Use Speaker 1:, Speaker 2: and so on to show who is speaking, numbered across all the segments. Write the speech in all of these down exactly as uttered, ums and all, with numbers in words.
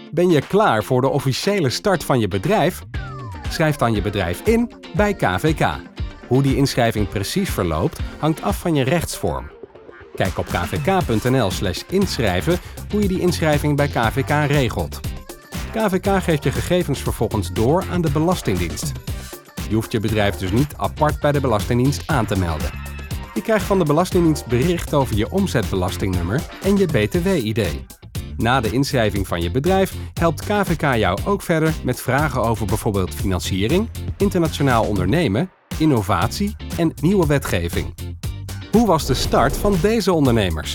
Speaker 1: Ben je klaar voor de officiële start van je bedrijf? Schrijf dan je bedrijf in bij K V K. Hoe die inschrijving precies verloopt, hangt af van je rechtsvorm. Kijk op kvk.nl slash inschrijven hoe je die inschrijving bij K V K regelt. K V K geeft je gegevens vervolgens door aan de Belastingdienst. Je hoeft je bedrijf dus niet apart bij de Belastingdienst aan te melden. Je krijgt van de Belastingdienst bericht over je omzetbelastingnummer en je B T W-I D. Na de inschrijving van je bedrijf helpt K V K jou ook verder met vragen over bijvoorbeeld financiering, internationaal ondernemen, innovatie en nieuwe wetgeving. Hoe was de start van deze ondernemers?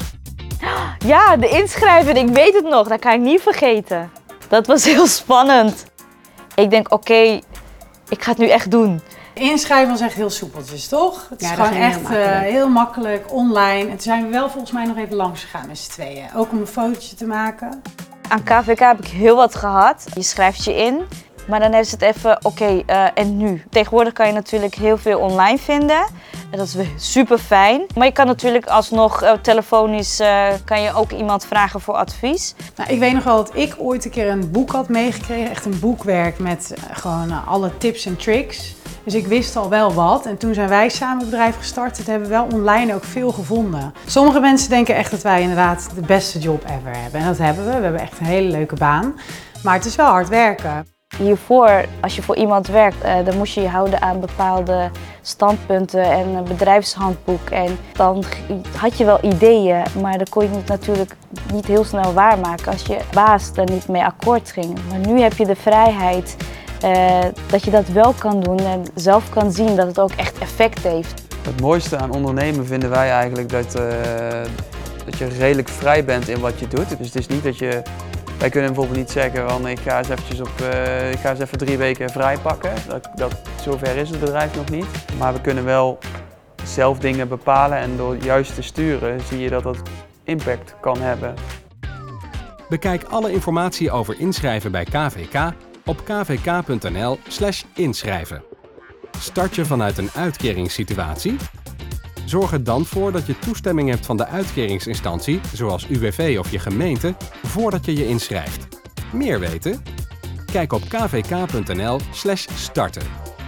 Speaker 2: Ja, de inschrijving, ik weet het nog, dat kan ik niet vergeten. Dat was heel spannend. Ik denk, oké, okay, ik ga het nu echt doen.
Speaker 3: Inschrijven was echt heel soepeltjes, toch? Het is
Speaker 4: ja,
Speaker 3: gewoon echt
Speaker 4: heel makkelijk.
Speaker 3: Uh, heel makkelijk, online. En toen zijn we wel volgens mij nog even langs gegaan met z'n tweeën. Ook om een fotootje te maken.
Speaker 2: Aan K V K heb ik heel wat gehad. Je schrijft je in, maar dan is het even, oké, okay, uh, en nu? Tegenwoordig kan je natuurlijk heel veel online vinden. En dat is super fijn. Maar je kan natuurlijk alsnog uh, telefonisch, uh, kan je ook iemand vragen voor advies.
Speaker 3: Nou, ik weet nog wel dat ik ooit een keer een boek had meegekregen. Echt een boekwerk met uh, gewoon uh, alle tips en tricks. Dus ik wist al wel wat. En toen zijn wij samen het bedrijf gestart. Dat hebben we wel online ook veel gevonden. Sommige mensen denken echt dat wij inderdaad de beste job ever hebben. En dat hebben we. We hebben echt een hele leuke baan. Maar het is wel hard werken.
Speaker 2: Hiervoor, als je voor iemand werkt, uh, dan moest je je houden aan bepaalde standpunten en een bedrijfshandboek. En dan had je wel ideeën, maar dan kon je het natuurlijk niet heel snel waarmaken als je baas er niet mee akkoord ging. Maar nu heb je de vrijheid uh, dat je dat wel kan doen en zelf kan zien dat het ook echt effect heeft.
Speaker 5: Het mooiste aan ondernemen vinden wij eigenlijk dat, uh, dat je redelijk vrij bent in wat je doet. Dus het is niet dat je... Wij kunnen bijvoorbeeld niet zeggen van ik ga eens eventjes op, uh, ik ga eens even drie weken vrij pakken. Dat, dat, zover is het bedrijf nog niet. Maar we kunnen wel zelf dingen bepalen en door juist te sturen zie je dat dat impact kan hebben.
Speaker 1: Bekijk alle informatie over inschrijven bij K V K op kvk.nl slash inschrijven. Start je vanuit een uitkeringssituatie? Zorg er dan voor dat je toestemming hebt van de uitkeringsinstantie, zoals U W V of je gemeente, voordat je je inschrijft. Meer weten? Kijk op kvk.nl slash starten.